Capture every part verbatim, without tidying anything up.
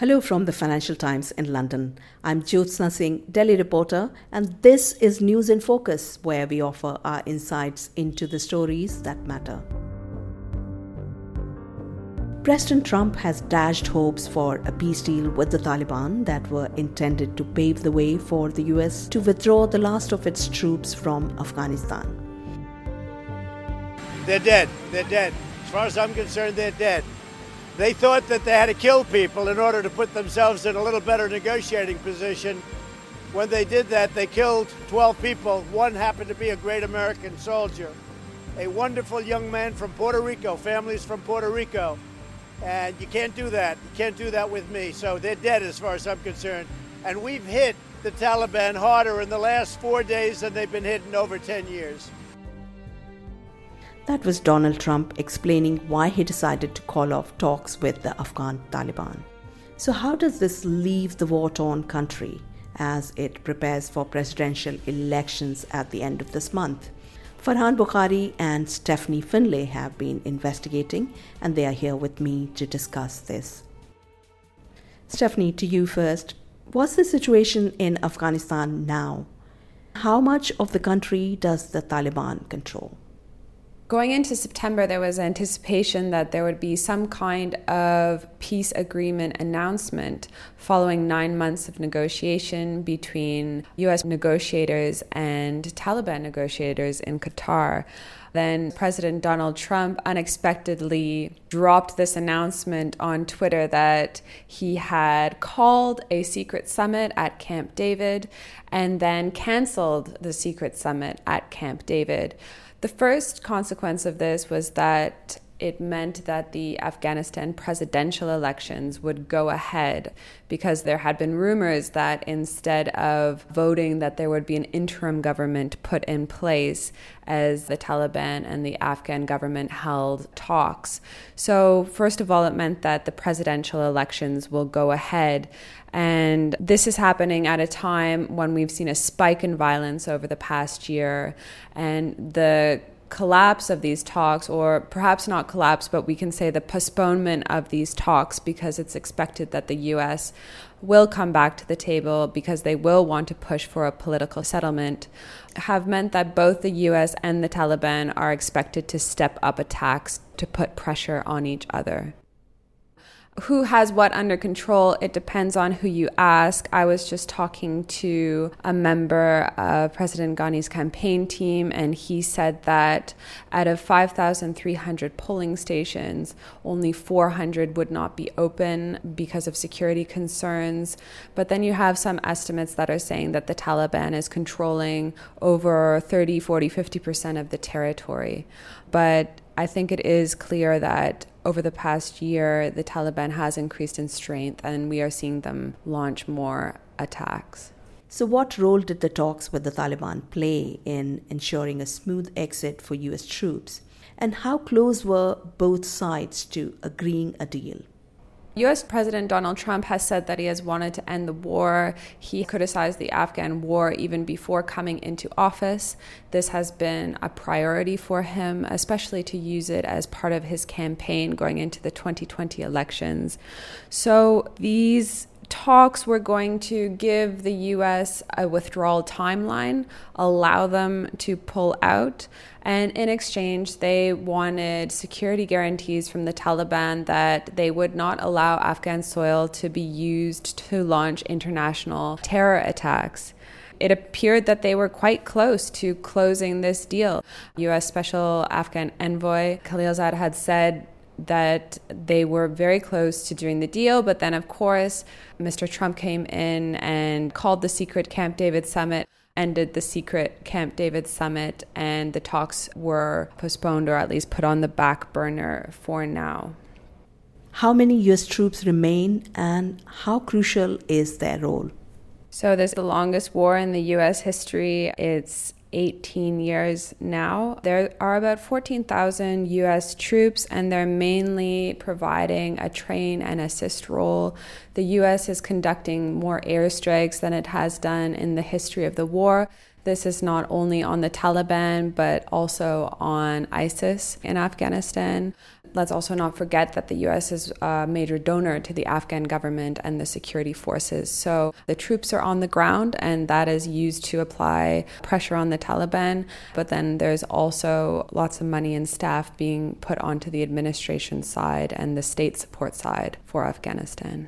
Hello from the Financial Times in London. I'm Jyotsna Singh, Delhi reporter, and this is News in Focus, where we offer our insights into the stories that matter. President Trump has dashed hopes for a peace deal with the Taliban that were intended to pave the way for the U S to withdraw the last of its troops from Afghanistan. They're dead. They're dead. As far as I'm concerned, they're dead. They thought that they had to kill people in order to put themselves in a little better negotiating position. When they did that, they killed twelve people. One happened to be a great American soldier, a wonderful young man from Puerto Rico, families from Puerto Rico. And you can't do that. You can't do that with me. So they're dead as far as I'm concerned. And we've hit the Taliban harder in the last four days than they've been hit in over ten years. That was Donald Trump explaining why he decided to call off talks with the Afghan Taliban. So how does this leave the war-torn country as it prepares for presidential elections at the end of this month? Farhan Bukhari and Stephanie Finlay have been investigating, and they are here with me to discuss this. Stephanie, to you first. What's the situation in Afghanistan now? How much of the country does the Taliban control? Going into September, there was anticipation that there would be some kind of peace agreement announcement following nine months of negotiation between U S negotiators and Taliban negotiators in Qatar. Then President Donald Trump unexpectedly dropped this announcement on Twitter that he had called a secret summit at Camp David and then canceled the secret summit at Camp David. The first consequence of this was that it meant that the Afghanistan presidential elections would go ahead because there had been rumors that instead of voting that there would be an interim government put in place as the Taliban and the Afghan government held talks. So first of all, it meant that the presidential elections will go ahead. And this is happening at a time when we've seen a spike in violence over the past year, and the collapse of these talks, or perhaps not collapse, but we can say the postponement of these talks, because it's expected that the U S will come back to the table because they will want to push for a political settlement, have meant that both the U S and the Taliban are expected to step up attacks to put pressure on each other. Who has what under control? It depends on who you ask. I was just talking to a member of President Ghani's campaign team, and he said that out of five thousand three hundred polling stations, only four hundred would not be open because of security concerns. But then you have some estimates that are saying that the Taliban is controlling over thirty, forty, fifty percent of the territory. But I think it is clear that over the past year, the Taliban has increased in strength, and we are seeing them launch more attacks. So what role did the talks with the Taliban play in ensuring a smooth exit for U S troops? And how close were both sides to agreeing a deal? U S President Donald Trump has said that he has wanted to end the war. He criticized the Afghan war even before coming into office. This has been a priority for him, especially to use it as part of his campaign going into the twenty twenty elections. So these talks were going to give the U S a withdrawal timeline, allow them to pull out, and in exchange they wanted security guarantees from the Taliban that they would not allow Afghan soil to be used to launch international terror attacks. It appeared that they were quite close to closing this deal. U S Special Afghan Envoy Khalilzad had said that they were very close to doing the deal, but then of course Mister Trump came in and called the secret Camp David summit, ended the secret Camp David summit, and the talks were postponed, or at least put on the back burner for now. How many U S troops remain, and how crucial is their role? So this is the longest war in the U S history. It's eighteen years now. There are about fourteen thousand U S troops, and they're mainly providing a train and assist role. The U S is conducting more airstrikes than it has done in the history of the war. This is not only on the Taliban, but also on ISIS in Afghanistan. let's also not forget that the U S is a major donor to the Afghan government and the security forces. So the troops are on the ground, and that is used to apply pressure on the Taliban. But then there's also lots of money and staff being put onto the administration side and the state support side for Afghanistan.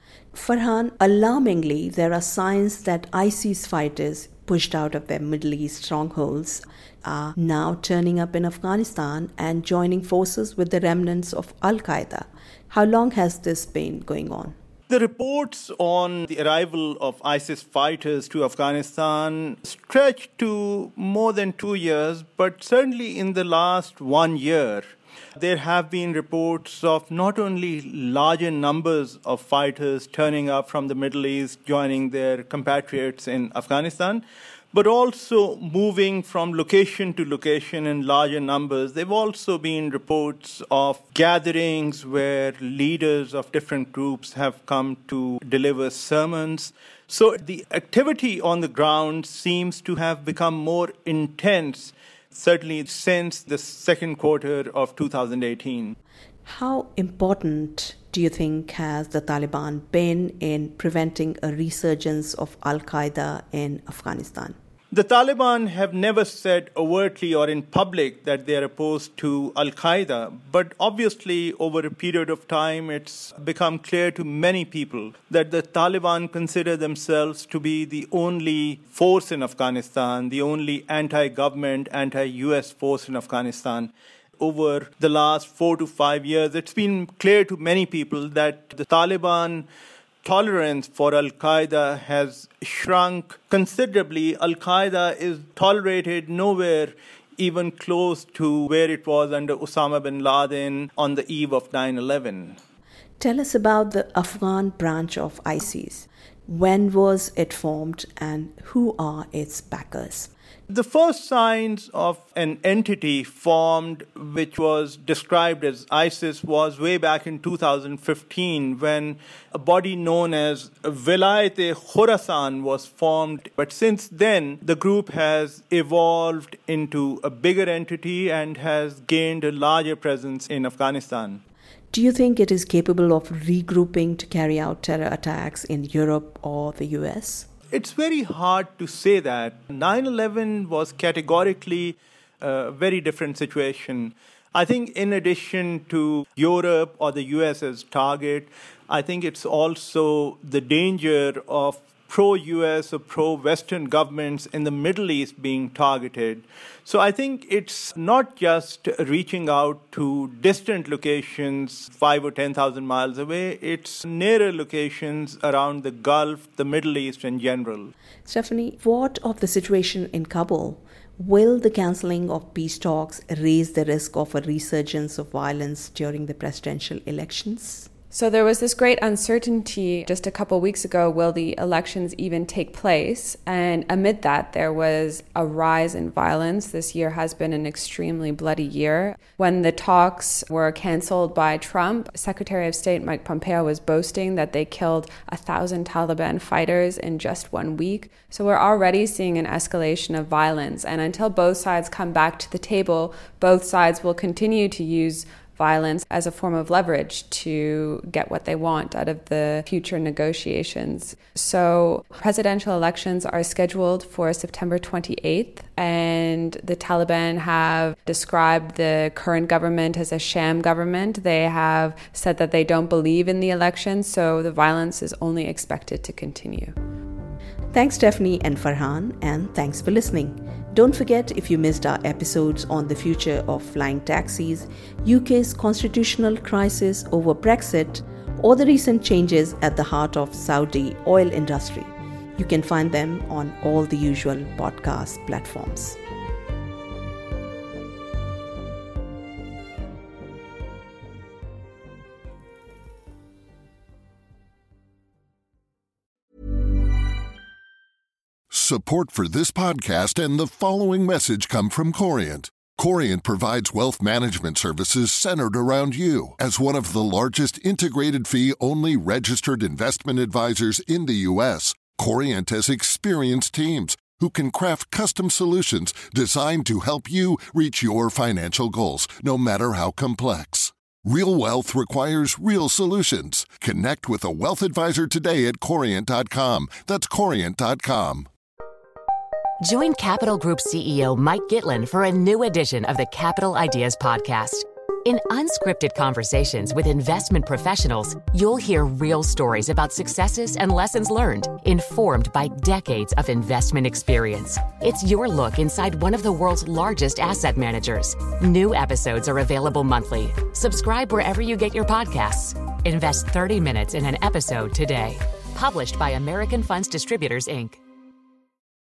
Farhan, alarmingly, there are signs that ISIS fighters pushed out of their Middle East strongholds are now turning up in Afghanistan and joining forces with the remnants of Al-Qaeda. How long has this been going on? The reports on the arrival of ISIS fighters to Afghanistan stretch to more than two years, but certainly in the last one year, there have been reports of not only larger numbers of fighters turning up from the Middle East, joining their compatriots in Afghanistan, but also moving from location to location in larger numbers. There have also been reports of gatherings where leaders of different groups have come to deliver sermons. So the activity on the ground seems to have become more intense, certainly since the second quarter of two thousand eighteen. How important do you think has the Taliban been in preventing a resurgence of Al-Qaeda in Afghanistan? The Taliban have never said overtly or in public that they are opposed to Al-Qaeda, but obviously over a period of time it's become clear to many people that the Taliban consider themselves to be the only force in Afghanistan, the only anti-government, anti-U S force in Afghanistan. Over the last four to five years, it's been clear to many people that the Taliban tolerance for Al-Qaeda has shrunk considerably. Al-Qaeda is tolerated nowhere even close to where it was under Osama bin Laden on the eve of nine eleven. Tell us about the Afghan branch of ISIS. When was it formed and who are its backers? The first signs of an entity formed which was described as ISIS was way back in two thousand fifteen when a body known as Vilayat-e-Khorasan was formed. But since then, the group has evolved into a bigger entity and has gained a larger presence in Afghanistan. Do you think it is capable of regrouping to carry out terror attacks in Europe or the U S? It's very hard to say that. nine eleven was categorically a very different situation. I think in addition to Europe or the U S as target, I think it's also the danger of pro-U S or pro-Western governments in the Middle East being targeted. So I think it's not just reaching out to distant locations five or ten thousand miles away. It's nearer locations around the Gulf, the Middle East in general. Stephanie, what of the situation in Kabul? Will the cancelling of peace talks raise the risk of a resurgence of violence during the presidential elections? So there was this great uncertainty just a couple weeks ago, will the elections even take place? And amid that, there was a rise in violence. This year has been an extremely bloody year. When the talks were canceled by Trump, Secretary of State Mike Pompeo was boasting that they killed a thousand Taliban fighters in just one week. So we're already seeing an escalation of violence. And until both sides come back to the table, both sides will continue to use violence as a form of leverage to get what they want out of the future negotiations. So presidential elections are scheduled for September twenty-eighth, and the Taliban have described the current government as a sham government. They have said that they don't believe in the elections, so the violence is only expected to continue. Thanks, Stephanie and Farhan, and thanks for listening. Don't forget, if you missed our episodes on the future of flying taxis, U K's constitutional crisis over Brexit, or the recent changes at the heart of Saudi oil industry, you can find them on all the usual podcast platforms. Support for this podcast and the following message come from Corient. Corient provides wealth management services centered around you. As one of the largest integrated fee-only registered investment advisors in the U S, Corient has experienced teams who can craft custom solutions designed to help you reach your financial goals, no matter how complex. Real wealth requires real solutions. Connect with a wealth advisor today at Corient dot com. That's Corient dot com. Join Capital Group C E O Mike Gitlin for a new edition of the Capital Ideas Podcast. In unscripted conversations with investment professionals, you'll hear real stories about successes and lessons learned, informed by decades of investment experience. It's your look inside one of the world's largest asset managers. New episodes are available monthly. Subscribe wherever you get your podcasts. Invest thirty minutes in an episode today. Published by American Funds Distributors, Incorporated.